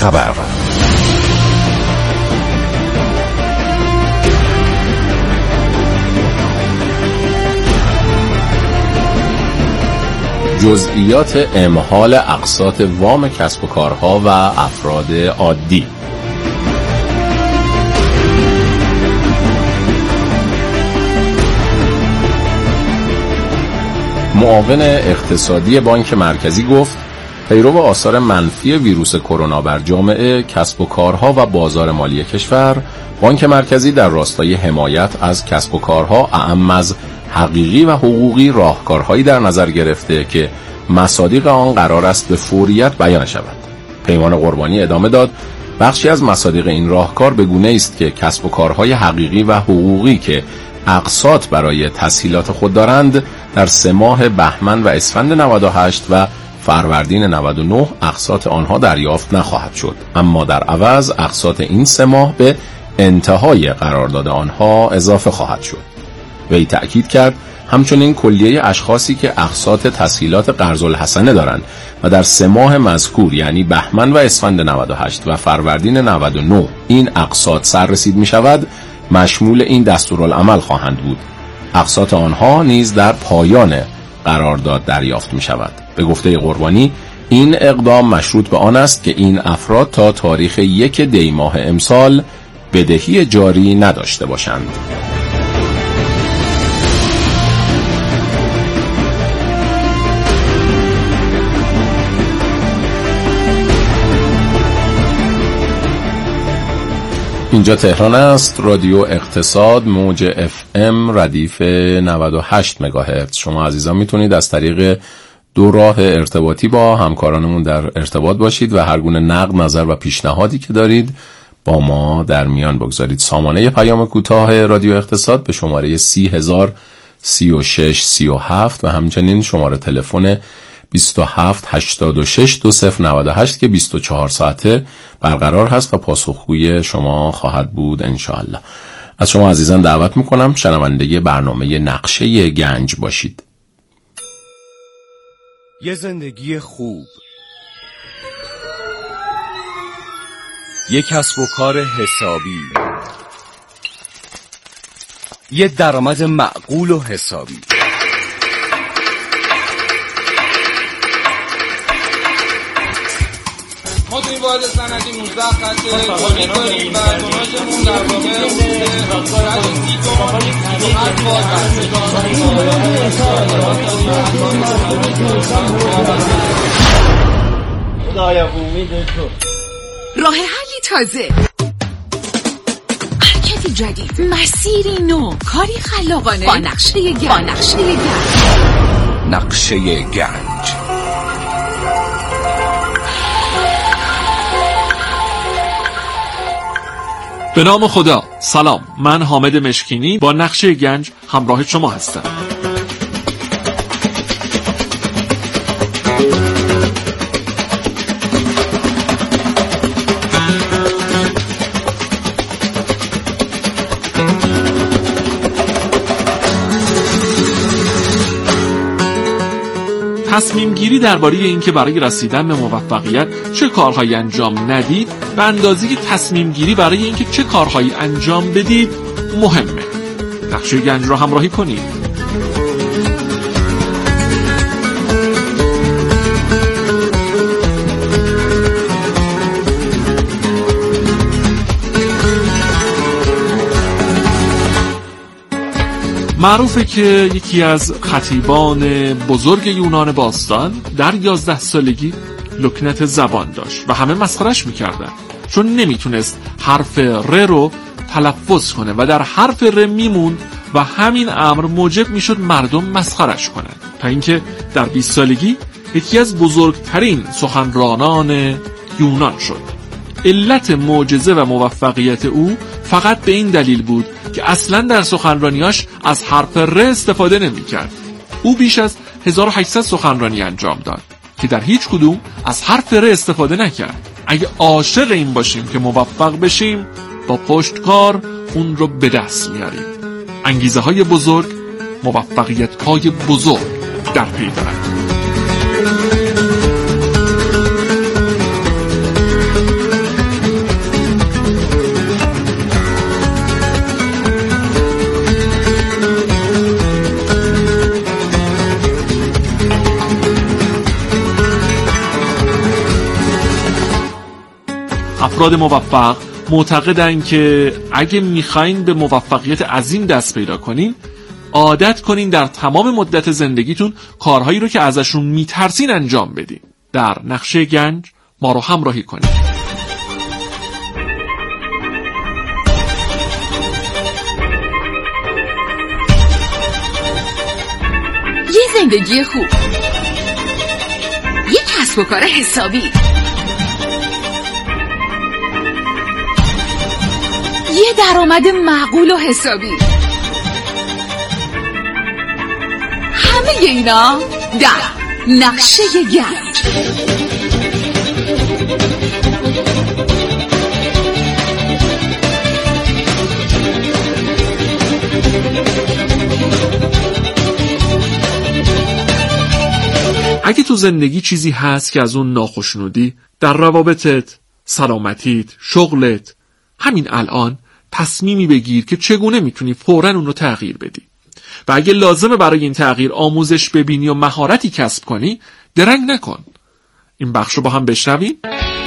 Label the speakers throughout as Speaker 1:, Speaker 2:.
Speaker 1: خبر. جزئیات امهال اقساط وام کسب و کارها و افراد عادی. معاون اقتصادی بانک مرکزی گفت پیرو آثار منفی ویروس کرونا بر جامعه، کسب و کارها و بازار مالی کشور، بانک مرکزی در راستای حمایت از کسب و کارها اعم از حقیقی و حقوقی راهکارهایی در نظر گرفته که مصادیق آن قرار است به فوریت بیان شود. پیمان قربانی ادامه داد بخشی از مصادیق این راهکار به گونه است که کسب و کارهای حقیقی و حقوقی که اقساط برای تسهیلات خود دارند در 3 ماه بهمن و اسفند 98 و فروردین 99 اقساط آنها دریافت نخواهد شد، اما در عوض اقساط این 3 ماه به انتهای قرارداد آنها اضافه خواهد شد. وی تأکید کرد همچنین کلیه اشخاصی که اقساط تسهیلات قرض الحسنه دارند و در 3 ماه مذکور یعنی بهمن و اسفند 98 و فروردین 99 این اقساط سررسید می شود مشمول این دستورالعمل خواهند بود. اقساط آنها نیز در پایان قرارداد دریافت می شود. به گفته قربانی این اقدام مشروط به آن است که این افراد تا تاریخ 1 دی ماه امسال بدهی جاری نداشته باشند. اینجا تهران است، رادیو اقتصاد، موج FM ردیف 98 مگاهرتز. شما عزیزان میتونید از طریق 2 راه ارتباطی با همکارانمون در ارتباط باشید و هر گونه نقد، نظر و پیشنهادی که دارید با ما در میان بگذارید. سامانه پیام کوتاه رادیو اقتصاد به شماره 303637 و همچنین شماره تلفن 27862098 که 24 ساعته برقرار هست و پاسخگوی شما خواهد بود انشاءالله. از شما عزیزان دعوت میکنم شنونده برنامه نقشه گنج باشید.
Speaker 2: یه زندگی خوب، یه کسب و کار حسابی، یه درآمد معقول و حسابی.
Speaker 3: ما توی واحد سندی 19 خطه تولید داریم و توناژمون در واقع
Speaker 4: راه حلی تازه، حرکتی جدید، مسیری نو، کاری خلاقانه با نقشه گنج.
Speaker 2: نقشه گنج.
Speaker 5: به نام خدا. سلام، من حامد مشکینی با نقشه گنج همراه شما هستم. تصمیم گیری درباره اینکه برای رسیدن به موفقیت چه کارهایی انجام ندید به اندازه تصمیم گیری برای اینکه چه کارهایی انجام بدید مهمه. نقشه گنج را همراهی کنید. معروفه که یکی از خطیبان بزرگ یونان باستان در 11 سالگی لکنت زبان داشت و همه مسخرش میکردن چون نمیتونست حرف ر رو تلفظ کنه و در حرف ر میموند و همین امر موجب میشد مردم مسخرش کنن، تا اینکه در 20 سالگی یکی از بزرگترین سخنرانان یونان شد. علت معجزه و موفقیت او فقط به این دلیل بود که اصلا در سخنرانیاش از حرف ر استفاده نمی‌کرد. او بیش از 1800 سخنرانی انجام داد که در هیچ کدوم از حرف ر استفاده نکرد. اگه عاشق این باشیم که موفق بشیم با پشتکار اون رو به دست میاریم. انگیزه های بزرگ موفقیت های بزرگ در پی دارند. افراد موفق معتقدن که اگه میخواین به موفقیت عظیم دست پیدا کنین، عادت کنین در تمام مدت زندگیتون کارهایی رو که ازشون میترسین انجام بدین. در نقشه گنج ما رو همراهی کنین.
Speaker 4: یه زندگی خوب، یه کسب و کار حسابی، یه درآمد معقول و حسابی، همه اینا در نقشه گنج.
Speaker 5: اگه تو زندگی چیزی هست که از اون ناخوشنودی، در روابطت، سلامتیت، شغلت، همین الان تصمیمی بگیر که چگونه میتونی فوراً اون رو تغییر بدی. و اگه لازمه برای این تغییر آموزش ببینی و مهارتی کسب کنی، درنگ نکن. این بخش رو با هم بشنویم.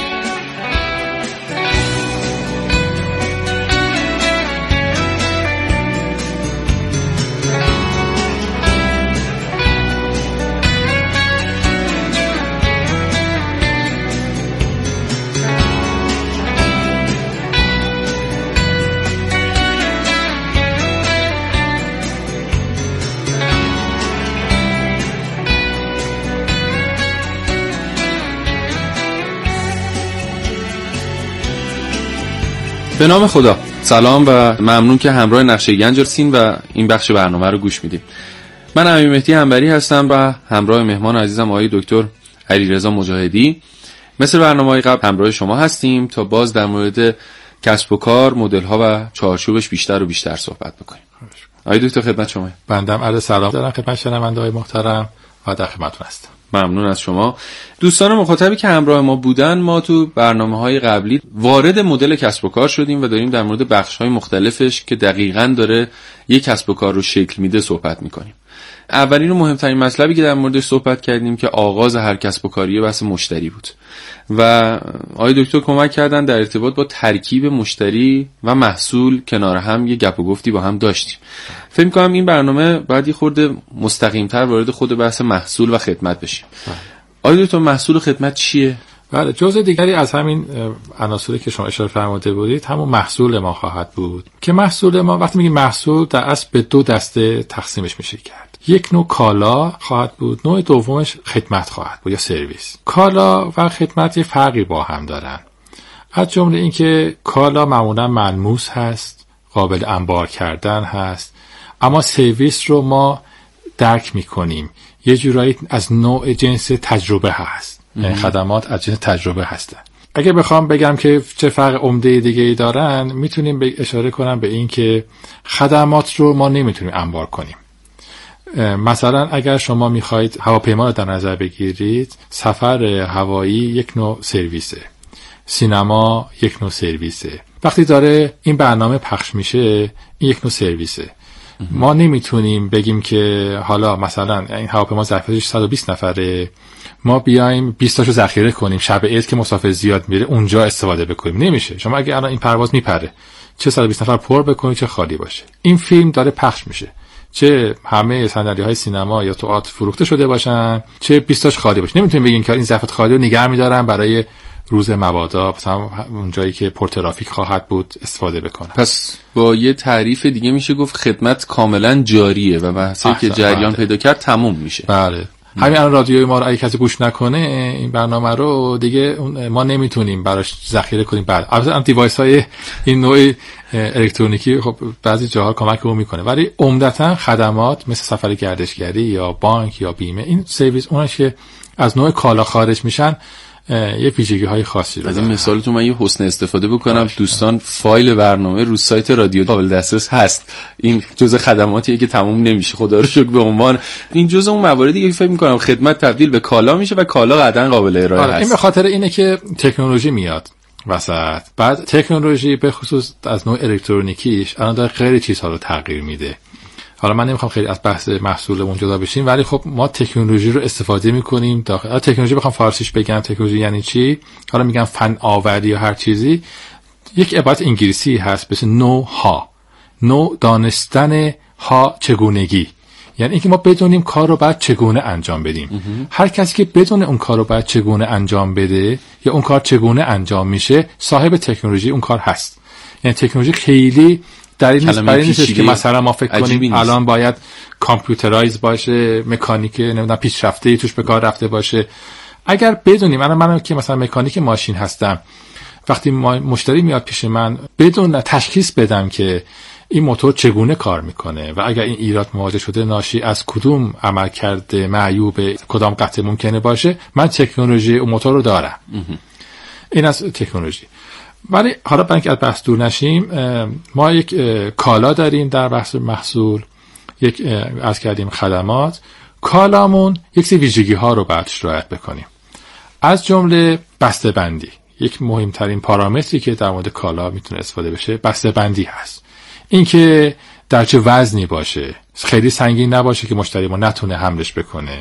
Speaker 6: به نام خدا. سلام و ممنون که همراه نقشه گنج هستین و این بخش برنامه رو گوش میدید. من امیر مهدی انبری هستم و همراه مهمان عزیزم آقای دکتر علیرضا مجاهدی مثل برنامه‌های قبل همراه شما هستیم تا باز در مورد کسب و کار، مدل‌ها و چارچوبش بیشتر و بیشتر صحبت بکنیم. آقای دکتر خدمت شما.
Speaker 7: بنده عرض سلام دارم خدمت شنونده‌های محترم و در خدمتتون هستم.
Speaker 6: ممنون از شما. دوستان مخاطبی که همراه ما بودن، ما تو برنامه‌های قبلی وارد مدل کسب و کار شدیم و داریم در مورد بخش‌های مختلفش که دقیقاً داره یک کسب و کار رو شکل میده صحبت می‌کنیم. اولین و مهمترین مطلبی که در موردش صحبت کردیم که آغاز هر کسب و کاری بحث مشتری بود و آقای دکتر کمک کردن در ارتباط با ترکیب مشتری و محصول کنار هم یه گپ و گفتی با هم داشتیم. فکر می‌کنم این برنامه باید یه خورده مستقیم‌تر وارد خود بحث محصول و خدمت بشیم. آقای دکتر محصول و خدمت چیه؟
Speaker 7: بله، جزء دیگری از همین عناصری که شما اشاره فرموده بودید همون محصول ما خواهد بود که محصول ما وقتی میگیم محصول در اصل به دو دسته تقسیمش میشه کرد. یک نوع کالا خواهد بود، نوع دومش خدمت خواهد بود یا سرویس. کالا و خدمت یه فرقی با هم دارن، از جمله اینکه کالا معمولا ملموس هست، قابل انبار کردن هست، اما سرویس رو ما درک میکنیم، یه جورایی از نوع جنس تجربه هست، یعنی خدمات از جنس تجربه هستن. اگه بخوام بگم که چه فرق عمده دیگه‌ای دارن، میتونیم اشاره کنم به این که خدمات رو ما نمیتونیم انبار کنیم. مثلا اگر شما میخواید هواپیما رو در نظر بگیرید، سفر هوایی یک نوع سرویسه، سینما یک نوع سرویسه. وقتی داره این برنامه پخش میشه، این یک نوع سرویسه. ما نمیتونیم بگیم که حالا مثلا این هواپیما ظرفیتش 120 نفره، ما بیایم 20 تاشو ذخیره کنیم، شب عید که مسافر زیاد میره اونجا استفاده بکنیم. نمیشه. شما اگه الان این پرواز میپره، چه 120 نفر پر بکنید چه خالی باشه. این فیلم داره پخش میشه، چه همه صندلی‌های سینما یا تئاتر فروخته شده باشن، چه 20 تاش خالی باشه. نمیتونیم بگیم که این ظرفیت خالی رو نگه می‌دارن برای روز مبادا، مثلا اون جایی که پر ترافیک خواهد بود استفاده بکنن.
Speaker 6: پس با یه تعریف دیگه میشه گفت خدمت کاملا جاریه و بحثی که جریان پیدا کرد تموم میشه.
Speaker 7: بله. همین الان رادیوی ما رو اگه کسی گوش نکنه این برنامه رو دیگه ما نمیتونیم براش ذخیره کنیم. بعد البته دیوایس های این نوع الکترونیکی خب بعضی جاها کمک رو میکنه، ولی عمدتا خدمات مثل سفر گردشگری یا بانک یا بیمه، این سرویس اوناش که از نوع کالا خارج میشن یه ویژگی‌های خاصی رو
Speaker 6: از این مثالتون من یه حسن استفاده بکنم. دوستان فایل برنامه رو سایت رادیو قابل دسترس هست. این جزء خدماتیه که تموم نمیشه، خدا رو شکر. به عنوان این جزء اون مواردی که فکر می‌کنم خدمت تبدیل به کالا میشه و کالا قطعاً قابل ارائه هست.
Speaker 7: این به خاطر اینه که تکنولوژی میاد وسط. بعد تکنولوژی به خصوص از نوع الکترونیکیش الان داره خیلی چیزها رو تغییر میده حالا من نمیخوام خیلی از بحث محصولمون جدا بشیم، ولی خب ما تکنولوژی رو استفاده میکنیم داخل تکنولوژی. بخوام فارسیش بگم تکنولوژی یعنی چی، حالا میگم فن آوری یا هر چیزی، یک عبارت انگلیسی هست مثل نو ها، نو دانستن، ها چگونگی، یعنی اینکه ما بدونیم کار رو باید چگونه انجام بدیم. هر کسی که بدون اون کار رو باید چگونه انجام بده یا اون کار چگونه انجام میشه، صاحب تکنولوژی اون کار هست. یعنی تکنولوژی خیلی در این نیست که مثلا ما فکر کنیم الان باید کامپیوترایز باشه، مکانیک نمیدونم پیشرفته توش به کار رفته باشه. اگر بدونیم، من که مثلا مکانیک ماشین هستم، وقتی مشتری میاد پیش من، بدون تشخیص بدم که این موتور چگونه کار میکنه و اگر این ایراد مواجه شده ناشی از کدوم عملکرد معیوب کدام قطعه ممکنه باشه، من تکنولوژی اون موتور رو دارم. این از تکنولوژی. ولی حالا برای اینکه از بحث دور نشیم، ما یک کالا داریم در بحث محصول، یک از کردیم خدمات. کالامون یک سری ویژگی ها رو باید رعایت بکنیم، از جمله بسته بندی. یک مهمترین پارامتری که در مورد کالا میتونه استفاده بشه بسته بندی هست. اینکه در چه وزنی باشه، خیلی سنگین نباشه که مشتری ما نتونه حملش بکنه.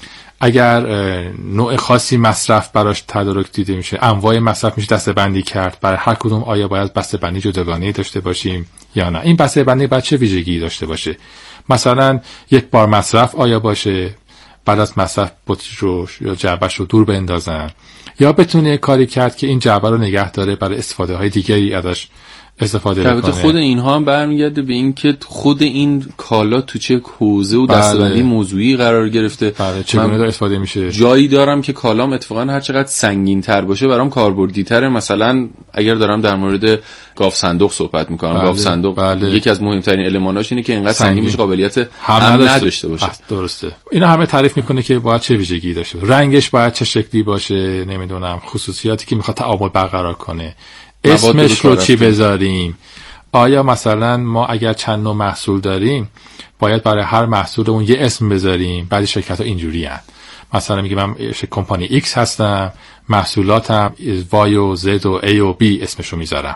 Speaker 7: اگر نوع خاصی مصرف براش تدارک دیده میشه، انواع مصرف میشه دسته بندی کرد، برای هر کدوم آیا باید بسته بندی جداگانه داشته باشیم یا نه. این بسته بندی باید چه ویژگی داشته باشه؟ مثلا یک بار مصرف آیا باشه، بعد از مصرف بطریش رو یا جعبهش رو دور بندازن، یا بتونه کاری کرد که این جعبه رو نگه داره برای استفاده های دیگری ازش استفاده کنه.
Speaker 6: البته خود اینها هم برمیگرده به این که خود این کالا تو چه حوزه و دسته‌بندی موضوعی قرار گرفته.
Speaker 7: چگونه داره استفاده میشه.
Speaker 6: جایی دارم که کالام اتفاقا هر چقدر سنگین‌تر باشه برام کاربردی‌تره. مثلا اگر دارم در مورد گاف صندوق صحبت می‌کنم، گاف صندوق یکی از مهمترین الماناش اینه که اینقدر سنگین میشه قابلیت حمل نداشته باشه.
Speaker 7: درسته. اینا همه تعریف میکنه که باید چه ویژگی داشته باشه، رنگش باید چه شکلی باشه، نمیدونم خصوصیاتی که میخواد تعامل برقرار کنه، اسمش رو چی بذاریم. آیا مثلا ما اگر چند نوع محصول داریم باید برای هر محصولمون یه اسم بذاریم؟ بعضی شرکت‌ها اینجوری هستن، مثلا میگم من کمپانی X هستم، محصولاتم Y و Z و A و B اسمشو میذارم.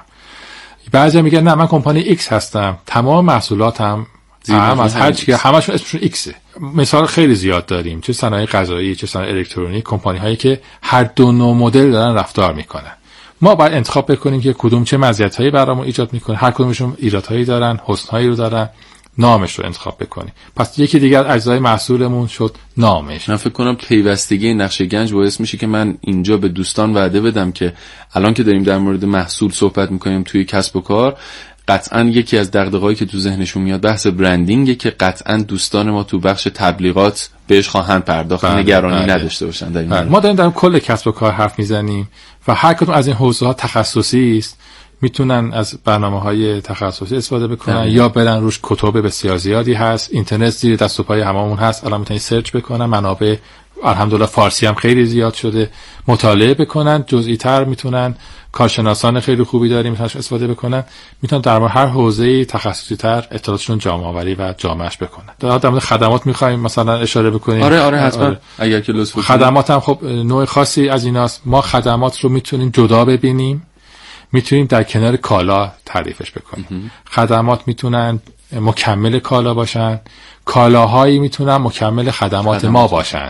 Speaker 7: بعضی میگن نه من کمپانی X هستم، تمام محصولاتم هم از هر چی که همشون اسمشون Xه. مثال خیلی زیاد داریم، چه صنایع غذایی چه صنایع الکترونیک، کمپانی هایی که هر دو نوع مدل دارن رفتار میکنن. ما باید انتخاب بکنیم که کدوم چه مزیت‌هایی برامون ایجاد میکنه، هر کدومشون ایرادهایی دارن، حسن‌هایی رو دارن، نامش رو انتخاب بکنیم. پس یکی دیگر از اجزای محصولمون شد نامش.
Speaker 6: من فکر کنم پیوستگی نقشه گنج باعث میشه که من اینجا به دوستان وعده بدم که الان که داریم در مورد محصول صحبت میکنیم توی کسب و کار، قطعاً یکی از دغدغه‌هایی که تو ذهنشون میاد بحث برندینگه که قطعاً دوستان ما تو بخش تبلیغات بهش خواهند پرداخت، نگرانی نداشته باشن در این.
Speaker 7: ما داریم در کل کسب و کار حرف میزنیم و هر کدوم از این حوزه‌ها تخصصی است، میتونن از برنامه‌های تخصصی استفاده بکنن یا برن روش. کتب بسیار زیادی هست، اینترنت زیر دست و پای هممون هست، الان میتونن سرچ بکنن، منابع الحمدلله فارسی هم خیلی زیاد شده، مطالعه بکنن، جزئی تر میتونن، کارشناسان خیلی خوبی داریم میتونن استفاده بکنن، میتونن در مورد هر حوزه‌ای تخصصی تر اطلاعاتشون جامع آوری و جامعش بکنن. در مورد خدمات میخوایم مثلا اشاره بکنیم.
Speaker 6: آره حتما. اگر که لطف کنید.
Speaker 7: خدمات هم خب نوع خاصی از ایناست. ما خدمات رو میتونیم جدا ببینیم، میتونیم در کنار کالا تعریفش بکنیم. خدمات میتونن مکمل کالا باشن، کالاهایی میتونن مکمل خدمات ما باشن.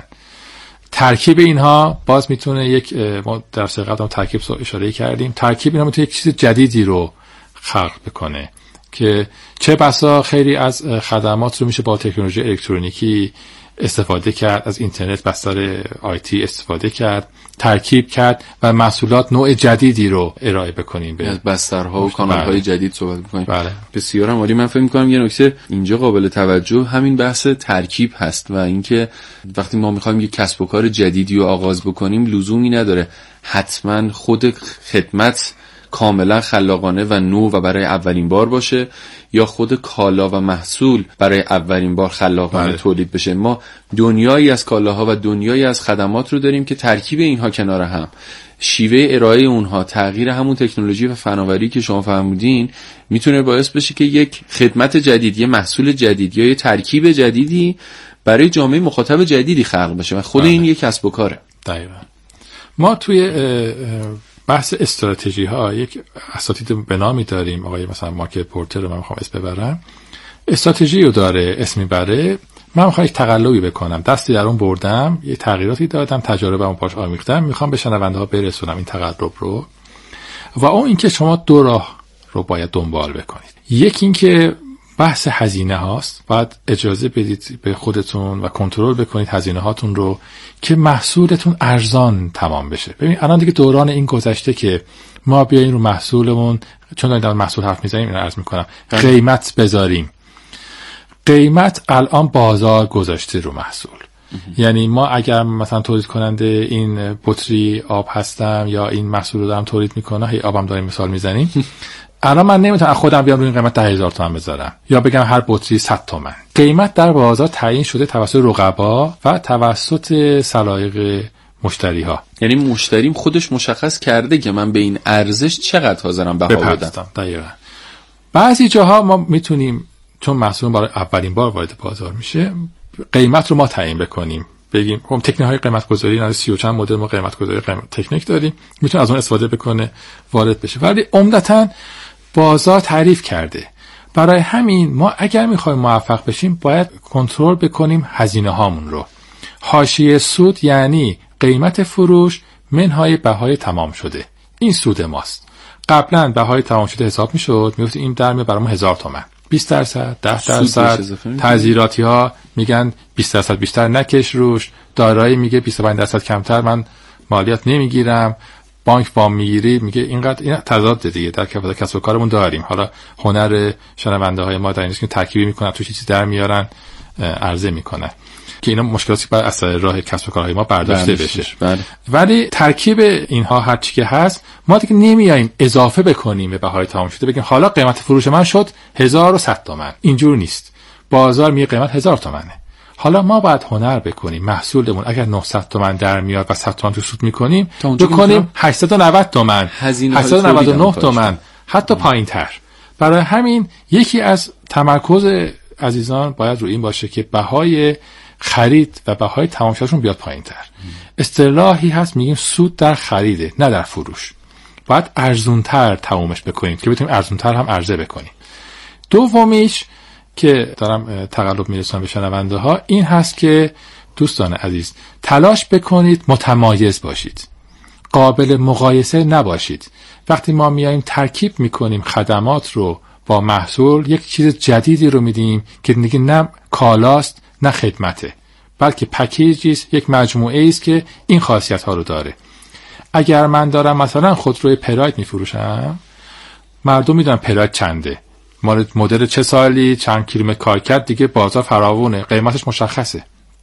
Speaker 7: ترکیب اینها باز میتونه یک، ما در سه قدم ترکیب اشاره کردیم، ترکیب اینها میتونه یک چیز جدیدی رو خلق بکنه که چه بسا خیلی از خدمات رو میشه با تکنولوژی الکترونیکی استفاده کرد، از اینترنت بستر آیتی استفاده کرد، ترکیب کرد و محصولات نوع جدیدی رو ارائه بکنیم،
Speaker 6: از بسترها و کانال‌های جدید صحبت بکنیم.
Speaker 7: بله.
Speaker 6: بسیار عالی. من فکر می‌کنم یه نکته اینجا قابل توجه همین بحث ترکیب هست و اینکه وقتی ما می‌خوایم یک کسب و کار جدیدی رو آغاز بکنیم لزومی نداره حتما خود خدمت کاملا خلاقانه و نو و برای اولین بار باشه یا خود کالا و محصول برای اولین بار خلاقانه تولید بشه. ما دنیایی از کالاها و دنیایی از خدمات رو داریم که ترکیب اینها کنار هم، شیوه ارائه اونها، تغییر همون تکنولوژی و فناوری که شما فرمودین میتونه باعث بشه که یک خدمت جدید، یه محصول جدید یا یه ترکیب جدیدی برای جامعه مخاطب جدیدی خلق بشه و خود این یک کسب و کاره.
Speaker 7: دقیقاً. ما توی بحث استراتژی ها یک اساتید به نامی داریم، آقای مثلا مارک پورتر رو من میخوام اسم ببرم. استراتژی رو داره، اسم میبره. من میخوام یک تقلبی بکنم، دستی در اون بردم، یه تغییراتی دادم، تجربه‌مو پاش آمیختم، میخوام به شنونده ها برسونم این تقلب رو. و اون اینکه شما دو راه رو باید دنبال بکنید. یکی اینکه بحث هزینه هاست، باید اجازه بدید به خودتون و کنترل بکنید هزینه هاتون رو که محصولتون ارزان تمام بشه. ببین الان دیگه دوران این گذشته که ما بیایم رو محصولمون، چون داریم در محصول حرف میزنیم، اینو عرض میکنم، قیمت بذاریم. قیمت الان بازار گذاشته رو محصول. یعنی ما اگر مثلا تولید کننده این بطری آب هستم یا این محصول رو دارم تولید میکنم، هی آبم داریم مثال میزنیم، الان من نمیتونم خودم بیام روی این قیمت 10,000 تومان بذارم یا بگم هر بطری 100 تومان. قیمت در بازار تعیین شده توسط رقبا و توسط سلایق مشتری ها.
Speaker 6: یعنی مشتریم خودش مشخص کرده که من به این ارزش چقدر حاضرم بها بدم.
Speaker 7: دقیقاً. بعضی جاها ما میتونیم چون محصول برای اولین بار وارد بازار میشه، قیمت رو ما تعیین بکنیم. بگیم خب تکنیک های قیمت گذاری، از 30 چند مدل ما قیمت گذاری تکنیک داریم، میتونه از اون استفاده بکنه وارد بشه. ولی عمدتاً بازار تعریف کرده. برای همین ما اگر میخوایم موفق بشیم باید کنترل بکنیم هزینه هامون رو. حاشیه سود یعنی قیمت فروش منهای بهای تمام شده. این سود ماست. قبلا بهای تمام شده حساب میشد، میگفت این در میاد برام 1000 تومان. 20%، 10%، تعزیراتی ها میگن 20% بیشتر نکش روش، دارایی میگه 25% کمتر من مالیات نمیگیرم، بانک وام میگیری میگه اینقدر. این تضاد دیگه در کسب و کارمون داریم. حالا هنر شنونده های ما در اینه که ترکیبی میکنن، توش چیزی در میارن، عرضه میکنن که اینا مشکلاتی باید از راه کسب و کارهای ما برداشته بشه. ولی ترکیب اینها هر چی که هست، ما دیگه نمیایم اضافه بکنیم به بهای تمام شده بگیم حالا قیمت فروش من شد 1100 تومان. اینجور نیست. بازار میگه قیمت 1000 تومانه. حالا ما باید هنر بکنیم محصولمون اگر 900 تومان در میاد و 100 تومان تو سود میکنیم بکنیم 890 تومان، 899 تومان، حتی پایینتر. برای همین یکی از تمرکز عزیزان باید رو این باشه که بهای خرید و بهای تمام شدهشون بیاد پایینتر. اصطلاحی هست میگیم سود در خریده، نه در فروش. باید ارزونتر تمومش بکنیم که بتونیم ارزونتر هم عرضه بکنیم. دومیش که دارم تقلب میرسونم به شنونده ها این هست که دوستان عزیز تلاش بکنید متمایز باشید، قابل مقایسه نباشید. وقتی ما میایم ترکیب میکنیم خدمات رو با محصول، یک چیز جدیدی رو میدیم که دیگه نه کالاست نه خدمته، بلکه پکیجی است، یک مجموعه است که این خاصیت ها رو داره. اگر من دارم مثلا خودروی پراید میفروشم، مردم میدونن پراید چنده، مدل چه سالی، چند کیلومتر کار کرد، دیگه بازار فراوونه، قیمتش مشخصه.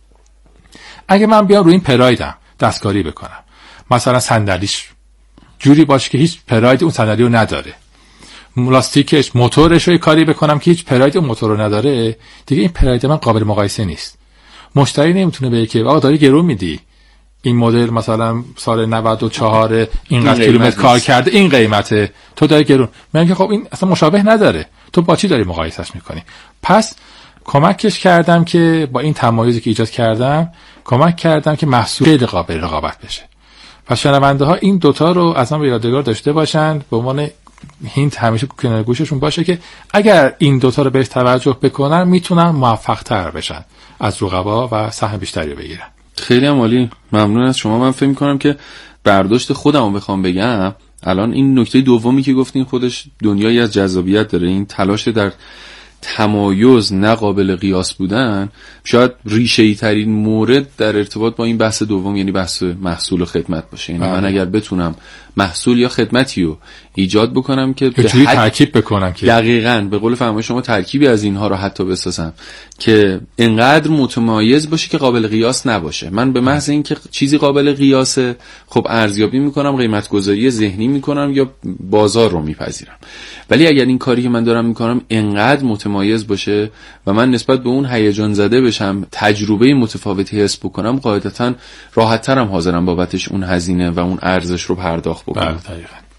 Speaker 7: اگه من بیام روی این پرایدم دستکاری بکنم، مثلا صندلیش جوری باشه که هیچ پراید اون صندلی رو نداره، لاستیکش، موتورش رو کاری بکنم که هیچ پراید اون موتور رو نداره، دیگه این پراید من قابل مقایسه نیست. مشتری نمیتونه بگه که آقا داری گرون میدی، این مدل مثلا سال 94 اینقدر کیلومتر کار کرده، این قیمته، تو داری گرون. من که خب این اصلا مشابه نداره، تو با چی داری مقایسهش میکنی؟ پس کمکش کردم که با این تمایزی که ایجاد کردم کمک کردم که محصول خیلی قابل رقابت بشه. پس شنونده ها این دوتا رو اصلا به یادگار داشته باشن، به عنوان هینت همیشه کنار گوششون باشه که اگر این دوتا رو بهش توجه بکنن میتونن موفق تر بشن، از رقبا و سهم بیشتری رو بگیرن.
Speaker 6: خیلی عالی، ممنون از شما. من فکر می‌کنم که برداشت خودمو بخوام بگم، الان این نکته دومی که گفتین خودش دنیایی از جذابیت داره. این تلاش در تمایز، نه قابل قیاس بودن، شاید ریشه‌ای ترین مورد در ارتباط با این بحث دوم، یعنی بحث محصول و خدمت باشه. یعنی من اگر بتونم محصول یا خدمتی رو ایجاد بکنم که
Speaker 7: به حد ترکیب بکنم که
Speaker 6: دقیقاً به قول فرمایش شما ترکیبی از اینها رو حتی بسازم که انقدر متمایز باشه که قابل قیاس نباشه. من به محض اینکه چیزی قابل قیاسه، خب ارزیابی میکنم، قیمت گذاری ذهنی میکنم یا بازار رو میپذیرم. ولی اگر این کاری که من دارم میکنم انقدر متمایز باشه و من نسبت به اون هیجان زده بشم، تجربه متفاوتی حس بکنم، قاعدتاً راحت‌ترم حاضرم بابتش اون هزینه و اون ارزش رو پرداخت بکنم.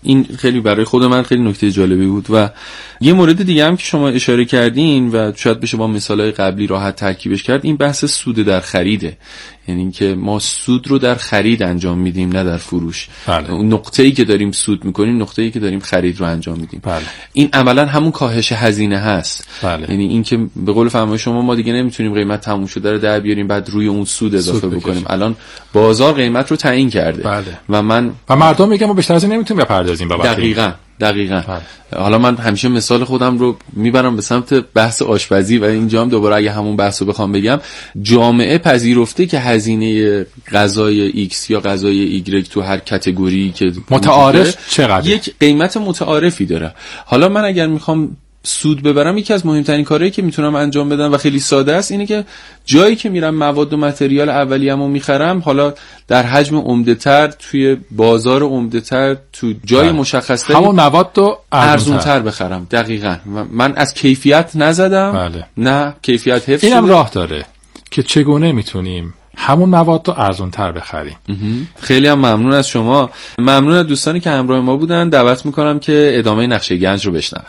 Speaker 6: این خیلی برای خود من خیلی نکته جالبی بود. و یه مورد دیگه هم که شما اشاره کردین و شاید بشه با مثالهای قبلی راحت ترکیبش کرد، این بحث سود در خریده. یعنی اینکه ما سود رو در خرید انجام میدیم نه در فروش.
Speaker 7: بله.
Speaker 6: اون نقطه‌ای که داریم سود میکنیم نقطه‌ای که داریم خرید رو انجام میدیم.
Speaker 7: بله.
Speaker 6: این عملا همون کاهش هزینه هست.
Speaker 7: بله.
Speaker 6: یعنی اینکه به قول فرمای شما ما دیگه نمیتونیم قیمت تموم شده رو در بیاریم بعد روی اون سود اضافه بکنیم. الان بازار قیمت رو تعیین کرده.
Speaker 7: بله.
Speaker 6: و
Speaker 7: مردم میگن ما بیشتر از این نمیتونیم بپردازیم بابت.
Speaker 6: دقیقاً. حالا من همیشه مثال خودم رو میبرم به سمت بحث آشپزی و اینجا هم دوباره اگه همون بحث رو بخوام بگم، جامعه پذیرفته که هزینه غذای X یا غذای Y تو هر کاتگوری که
Speaker 7: متعارف چقدر
Speaker 6: یک قیمت متعارفی داره. حالا من اگر میخوام سود ببرم، یکی از مهمترین کارهایی که میتونم انجام بدم و خیلی ساده است اینه که جایی که میرم مواد و متریال اولیه‌مو میخرم، حالا در حجم عمده‌تر توی بازار عمده‌تر تو جای مشخص‌تری
Speaker 7: همون مواد رو
Speaker 6: ارزان‌تر بخرم. دقیقاً. من از کیفیت نزدم.
Speaker 7: بله.
Speaker 6: نه کیفیت حفظ
Speaker 7: اینم
Speaker 6: شده.
Speaker 7: راه داره که چگونه میتونیم همون مواد رو ارزان‌تر بخریم.
Speaker 6: خیلی هم ممنون از شما. ممنون از دوستانی که همراه ما بودن. دعوت میکنم که ادامه نقشه گنج رو بشنویم.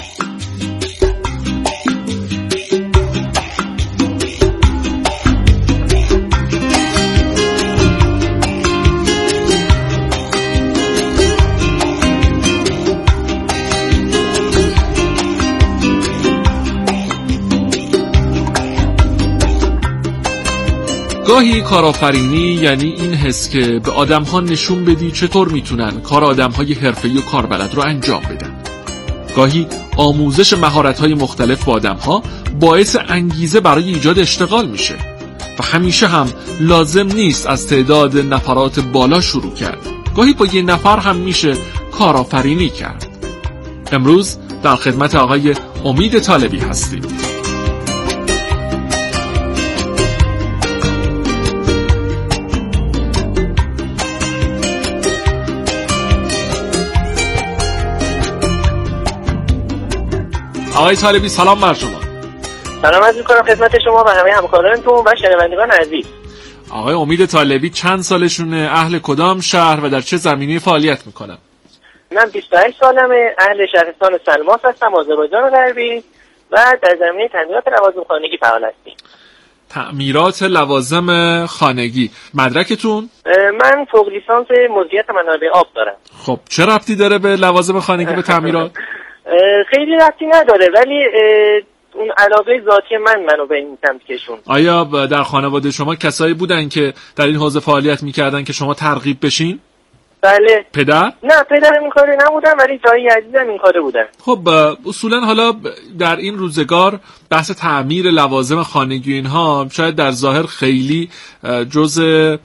Speaker 5: گاهی کارآفرینی یعنی این حس که به آدم‌ها نشون بدی چطور میتونن کار آدم‌های حرفه‌ای و کاربلد رو انجام بدن. گاهی آموزش مهارت‌های مختلف با آدم‌ها باعث انگیزه برای ایجاد اشتغال میشه و همیشه هم لازم نیست از تعداد نفرات بالا شروع کرد. گاهی با یه نفر هم میشه کارآفرینی کرد. امروز در خدمت آقای امید طالبی هستیم. آقای طالبی سلام بر شما.
Speaker 8: سلام عرض می‌کنم خدمت شما و همه همکارانتون و شنوندگان عزیز.
Speaker 5: آقای امید طالبی چند سالشونه، اهل کدام شهر و در چه زمینه‌ای فعالیت میکنن؟
Speaker 8: من 28 سالمه، اهل شهرستان سلماس هستم، آذربایجان غربی و در زمینه تعمیرات لوازم خانگی فعال هستم.
Speaker 5: تعمیرات لوازم خانگی. مدرکتون؟
Speaker 8: من فوق لیسانس مدیریت منابع آب دارم.
Speaker 5: خب چه ربطی داره به لوازم خانگی به تعمیرات؟
Speaker 8: خیلی ربطی نداره، ولی اون علاقه ذاتی منو به این سمت کشون.
Speaker 5: آیا در خانواده شما کسایی بودن که در این حوزه فعالیت میکردن که شما ترغیب بشین؟
Speaker 8: بله.
Speaker 5: پدر؟
Speaker 8: نه پدرم این کاره نبودن، ولی جایی عزیزم این کاره بودن.
Speaker 5: خب اصولا حالا در این روزگار بحث تعمیر لوازم خانگی اینها شاید در ظاهر خیلی جز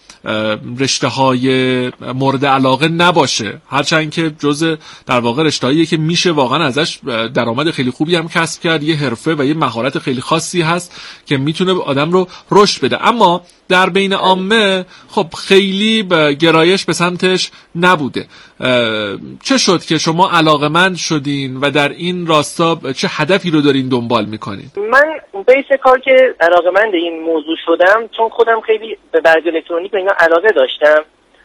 Speaker 5: رشته‌های مورد علاقه نباشه، هرچند که جز در واقع رشته‌هایی که میشه واقعا ازش درآمد خیلی خوبی هم کسب کرد، یه حرفه و یه مهارت خیلی خاصی هست که میتونه آدم رو رشد بده. اما در بین عامه خب خیلی گرایش به سمتش نبوده. چه شد که شما علاقه‌مند شدین و در این راستا چه هدفی رو دارین دنبال میکنین؟
Speaker 8: من بیس کار که علاقه‌مند این موضوع شدم چون خودم خیلی به برگ الکترونیک و اینا علاقه داشتم.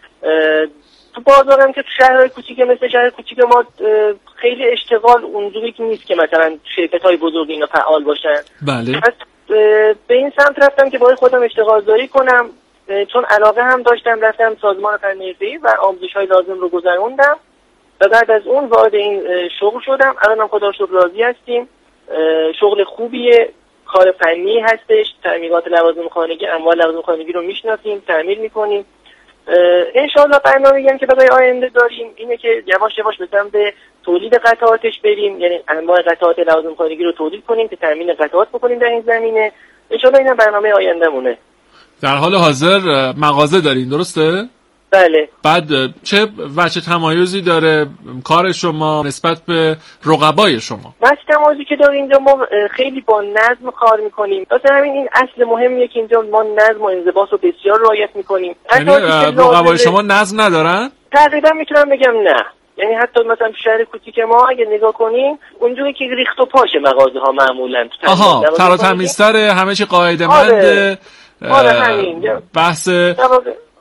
Speaker 8: تو بازارم که تو شهرهای کوچیک مثل شهر کوچیک ما خیلی اشتغال اونجوری که نیست که مثلا شرکت‌های بزرگ اینا فعال باشن.
Speaker 5: بله.
Speaker 8: به این سمت رفتم که باید خودم اشتغال داری کنم، چون علاقه هم داشتم. رفتم سازمان فنی حرفه‌ای و آموزش‌های لازم رو گذروندم و بعد از اون وارد این شغل شدم. الانم خدا رو شکر راضی هستیم. شغل خوبیه، کار فنی هستش. تعمیرات لوازم خانگی، انواع لوازم خانگی رو میشناسیم، تعمیر میکنیم. انشالله برنامه‌ای هم که برای آینده داریم اینه که یواش یواش به سمت تولید قطعاتش بریم، یعنی انواع قطعات لوازم خانگی رو تولید کنیم که تامین قطعات بکنیم در این زمینه. انشالله اینم برنامه آینده‌مونه.
Speaker 5: در حال حاضر مغازه دارین درسته؟
Speaker 8: بله.
Speaker 5: بعد چه وجه تمایزی داره کار شما نسبت به رقبای شما؟
Speaker 8: وجه تمایزی که داره اینجا ما خیلی با نظم کار میکنیم. واسه همین این اصل مهمیه که اینجا ما نظم و انضباط رو بسیار رعایت میکنیم.
Speaker 5: یعنی رقبای شما نظم ندارن؟
Speaker 8: تقریبا میتونم بگم نه. یعنی حتی مثلا تو شهر کوچیک ما اگه نگاه کنیم اونجوری که ریخت و پاش مغازه ها معمولا
Speaker 5: آها تر و تمیزتره، همه چی قاعده منده.
Speaker 8: آره همین
Speaker 5: بحث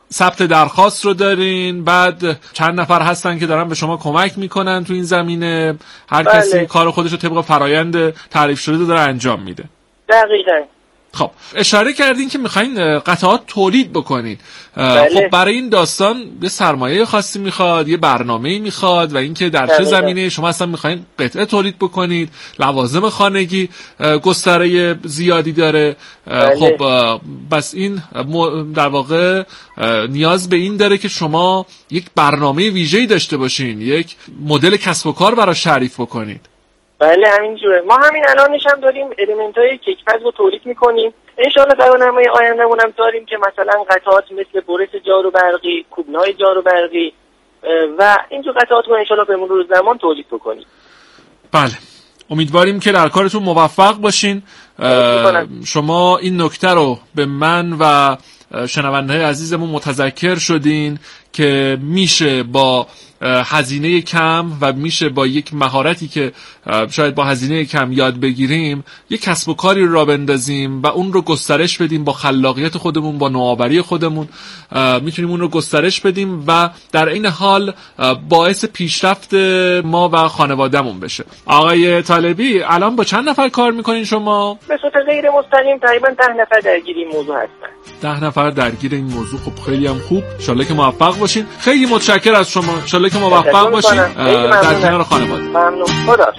Speaker 5: ثبت درخواست رو دارین، بعد چند نفر هستن که دارن به شما کمک میکنن تو این زمینه، هر کسی کار خودش رو طبق فرایند تعریف شده داره انجام میده.
Speaker 8: دقیقاً.
Speaker 5: خب اشاره کردین که میخواین قطعات تولید بکنید. خب برای این داستان یه سرمایه خاصی میخواد، یه برنامه‌ای میخواد و اینکه در چه زمینه شما اصلا میخواین قطعه تولید بکنید. لوازم خانگی گستره زیادی داره. خب بس این در واقع نیاز به این داره که شما یک برنامه ویژه‌ای داشته باشین، یک مدل کسب و کار براش تعریف بکنید.
Speaker 8: بله همینجوره. ما همین الانش هم داریم المنت‌های کیک‌پز رو تولید می‌کنیم. انشالله برنامه آینده‌مون هم داریم که مثلا قطعات مثل برس جاروبرقی، کوبنای جاروبرقی و اینجور قطعات رو انشالله به مرور زمان تولید بکنیم.
Speaker 5: بله. امیدواریم که در کارتون موفق باشین. شما این نکته رو به من و شنونده‌های عزیزمون متذکر شدین که میشه با هزینه کم و میشه با یک مهارتی که شاید با هزینه کم یاد بگیریم یک کسب و کاری رو راه بندازیم و اون رو گسترش بدیم با خلاقیت خودمون، با نوآوری خودمون میتونیم اون رو گسترش بدیم و در این حال باعث پیشرفت ما و خانوادهمون بشه. آقای طالبی الان با چند نفر کار میکنین شما؟
Speaker 8: به صورت غیر مستقیم تقریبا 10 نفر درگیر این موضوع هستن.
Speaker 5: 10 نفر درگیر این موضوع. خب خیلی هم خوب. ان شاءالله که موفق باشین. خیلی متشکرم از شما. ان شاءالله که موفق باشین در کنار خانواده.
Speaker 8: ممنون. خدا.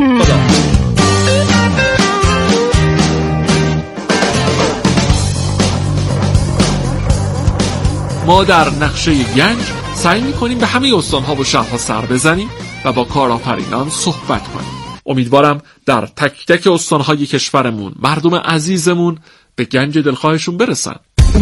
Speaker 5: ما در نقشه گنج سعی می‌کنیم به همه استان‌ها و شهرها سر بزنیم و با کارآفرینان صحبت کنیم. امیدوارم در تک تک استان‌های کشورمون مردم عزیزمون به گنج دلخواهشون برسن.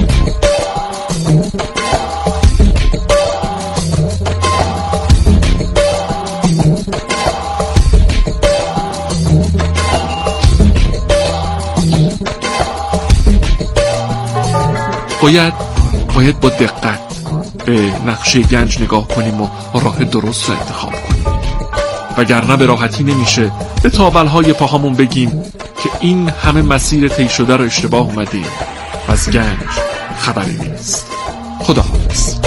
Speaker 5: باید با دقت به نقشه گنج نگاه کنیم و راه درست را انتخاب کنیم، وگرنه به راحتی نمیشه به تاولهای پاهامون بگیم که این همه مسیر طی شده رو اشتباه اومدیم و از گنج خبری نیست. خداحافظ.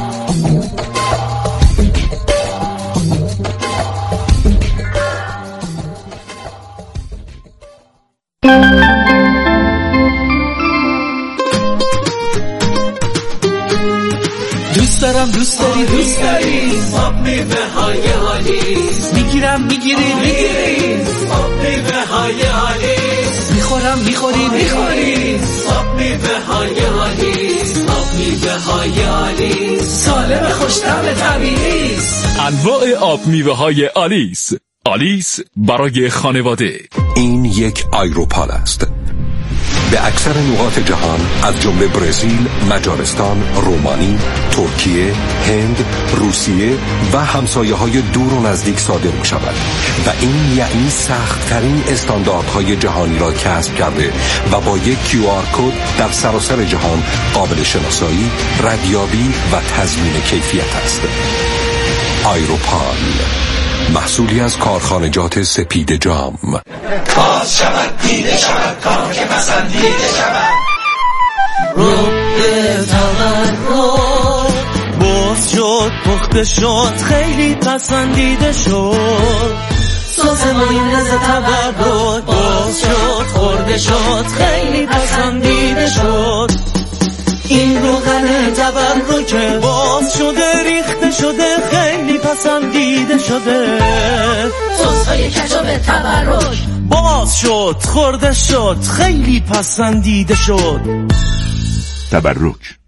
Speaker 9: دوست داری آب میوه های آلیس، میگیری آب میوه های آلیس، میخوری آب میوه های آلیس، آب میوه های آلیس، سالم خوش‌طعم طبیعی است.
Speaker 2: انواع آب میوه های آلیس. آلیس برای خانواده.
Speaker 10: این یک آیروپال است. به اکثر نقاط جهان از جمله برزیل، مجارستان، رومانی، ترکیه، هند، روسیه و همسایه‌های دور و نزدیک صادر می‌شود و این یعنی سخت‌ترین استانداردهای جهانی را کسب کرده و با یک QR کد در سراسر جهان قابل شناسایی، ردیابی و تضمین کیفیت است. آیروپال، محصولی از کارخانجات سپید جام.
Speaker 9: باز شود دیده شود کار که پسندیده شود، رو به تولد باز شد پخته شد خیلی پسندیده شد، سس مایونز تولد باز شد خورده شد خیلی پسندیده شد، این روغن تولد که باز شده ریخته شده خیلی پسندیده شده، سس‌های کچاپ تبرک باز شد خورده شد خیلی پسندیده شد.
Speaker 2: تبرک.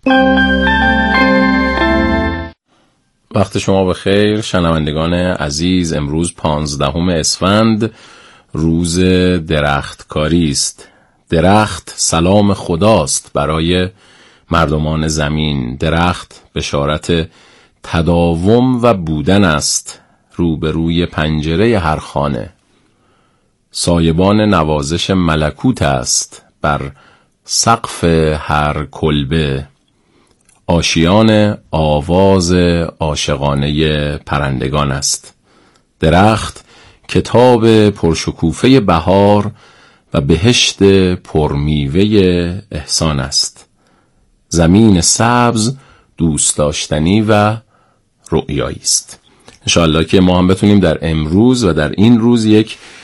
Speaker 1: وقت شما بخیر شنوندگان عزیز. امروز 15 اسفند روز درختکاری است. درخت سلام خداست برای مردمان زمین. درخت بشارت تداوم و بودن است روبروی پنجره هر خانه. سایبان نوازش ملکوت است بر سقف هر کلبه. آشیان آواز عاشقانه پرندگان است. درخت کتاب پرشکوفه بهار و بهشت پرمیوه احسان است. زمین سبز دوست داشتنی و رؤیایی است. انشاءالله که ما هم بتونیم در امروز و در این روز یک